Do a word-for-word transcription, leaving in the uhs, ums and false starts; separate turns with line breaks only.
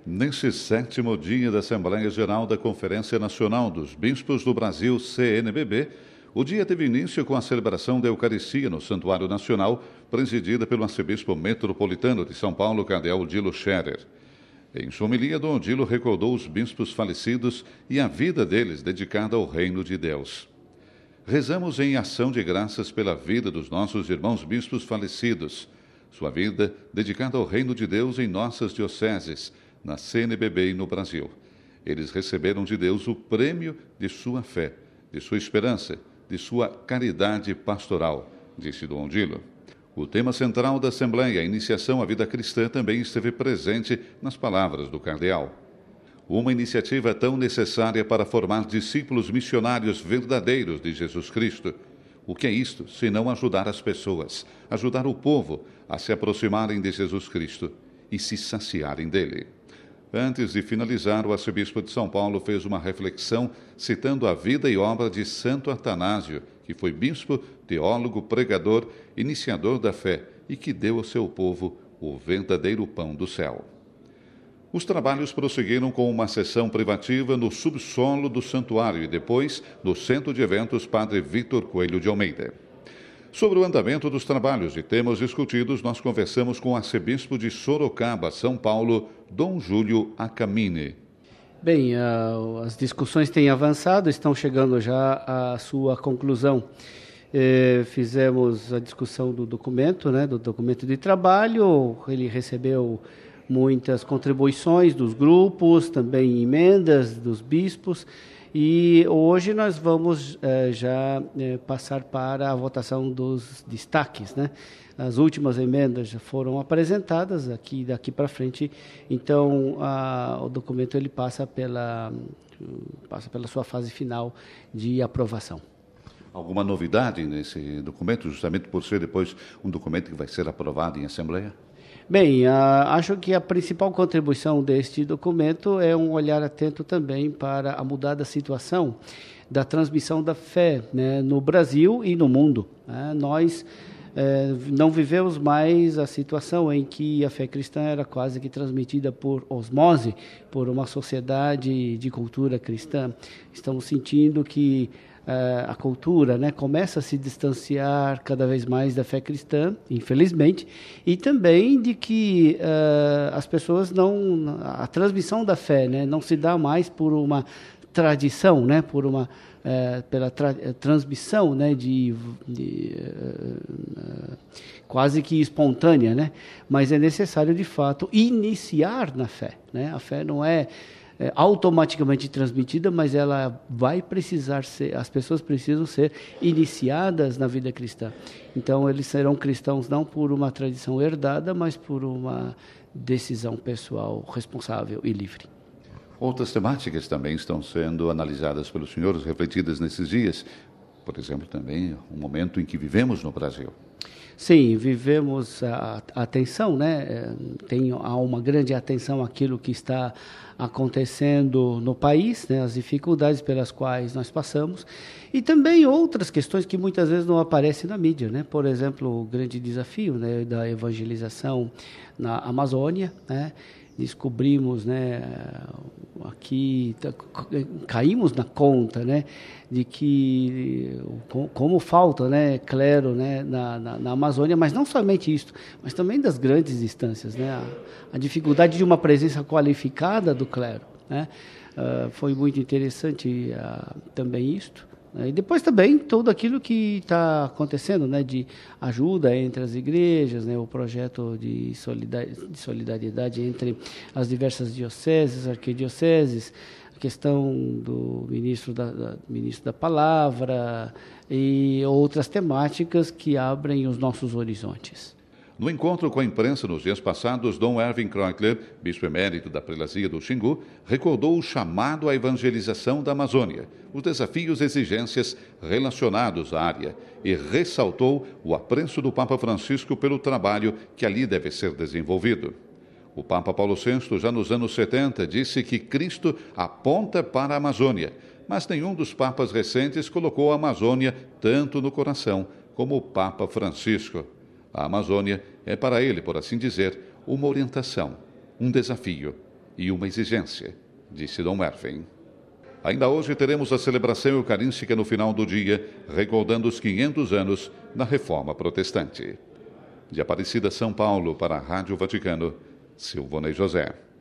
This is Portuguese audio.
Neste sétimo dia da Assembleia Geral da Conferência Nacional dos Bispos do Brasil, C N B B, o dia teve início com a celebração da Eucaristia no Santuário Nacional, presidida pelo arcebispo metropolitano de São Paulo, cardeal Odilo Scherer. Em sua homilia, Dom Odilo recordou os bispos falecidos e a vida deles dedicada ao reino de Deus. Rezamos em ação de graças pela vida dos nossos irmãos bispos falecidos, sua vida dedicada ao reino de Deus em nossas dioceses, na C N B B e no Brasil. Eles receberam de Deus o prêmio de sua fé, de sua esperança, de sua caridade pastoral, disse Dom Odilo. O tema central da Assembleia, a iniciação à vida cristã, também esteve presente nas palavras do cardeal. Uma iniciativa tão necessária para formar discípulos missionários verdadeiros de Jesus Cristo. O que é isto, senão ajudar as pessoas, ajudar o povo a se aproximarem de Jesus Cristo e se saciarem dele? Antes de finalizar, o arcebispo de São Paulo fez uma reflexão citando a vida e obra de Santo Atanásio, que foi bispo, teólogo, pregador, iniciador da fé e que deu ao seu povo o verdadeiro pão do céu. Os trabalhos prosseguiram com uma sessão privativa no subsolo do santuário e depois no Centro de Eventos Padre Vítor Coelho de Almeida. Sobre o andamento dos trabalhos e temas discutidos, nós conversamos com o arcebispo de Sorocaba, São Paulo, Dom Júlio Acamini.
Bem, uh, as discussões têm avançado, estão chegando já à sua conclusão. Eh, fizemos a discussão do documento, né, do documento de trabalho, ele recebeu muitas contribuições dos grupos, também emendas dos bispos, e hoje nós vamos eh, já eh, passar para a votação dos destaques, né? As últimas emendas já foram apresentadas aqui daqui para frente, então a, o documento ele passa pela passa pela sua fase final de aprovação.
Alguma novidade nesse documento, justamente por ser depois um documento que vai ser aprovado em Assembleia?
Bem, a, acho que a principal contribuição deste documento é um olhar atento também para a mudada situação da transmissão da fé, né, no Brasil e no mundo. Né? Nós eh, não vivemos mais a situação em que a fé cristã era quase que transmitida por osmose, por uma sociedade de cultura cristã. Estamos sentindo que Uh, a cultura, né, começa a se distanciar cada vez mais da fé cristã, infelizmente, e também de que uh, as pessoas não, a transmissão da fé, né, não se dá mais por uma tradição, né, por uma uh, pela tra transmissão, né, de, de uh, uh, quase que espontânea, né, mas é necessário de fato iniciar na fé, né, a fé não é É, automaticamente transmitida, mas ela vai precisar ser, as pessoas precisam ser iniciadas na vida cristã. Então, eles serão cristãos não por uma tradição herdada, mas por uma decisão pessoal responsável e livre.
Outras temáticas também estão sendo analisadas pelos senhores, refletidas nesses dias. Por exemplo, também o momento em que vivemos no Brasil.
Sim, vivemos a, a atenção, né? Tem há uma grande atenção àquilo que está acontecendo no país, né? As dificuldades pelas quais nós passamos e também outras questões que muitas vezes não aparecem na mídia, né? Por exemplo, o grande desafio, né, da evangelização na Amazônia, né? Descobrimos, né, aqui caímos na conta, né, de que como falta, né, clero, né, na, na, na Amazônia, mas não somente isso, mas também das grandes distâncias, né, a, a dificuldade de uma presença qualificada do clero, né, uh, foi muito interessante uh, também isto. E depois também tudo aquilo que está acontecendo, né, de ajuda entre as igrejas, né, o projeto de solidariedade, de solidariedade entre as diversas dioceses, arquidioceses, a questão do ministro da, da, ministro da Palavra e outras temáticas que abrem os nossos horizontes.
No encontro com a imprensa nos dias passados, Dom Erwin Kreutler, bispo emérito da prelazia do Xingu, recordou o chamado à evangelização da Amazônia, os desafios e exigências relacionados à área e ressaltou o apreço do Papa Francisco pelo trabalho que ali deve ser desenvolvido. O Papa Paulo sexto, já nos anos setenta, disse que Cristo aponta para a Amazônia, mas nenhum dos papas recentes colocou a Amazônia tanto no coração como o Papa Francisco. A Amazônia é para ele, por assim dizer, uma orientação, um desafio, e uma exigência, disse Dom Mervin. Ainda hoje teremos a celebração eucarística no final do dia, recordando os quinhentos anos da Reforma Protestante. De Aparecida, São Paulo, para a Rádio Vaticano, Silvonei José.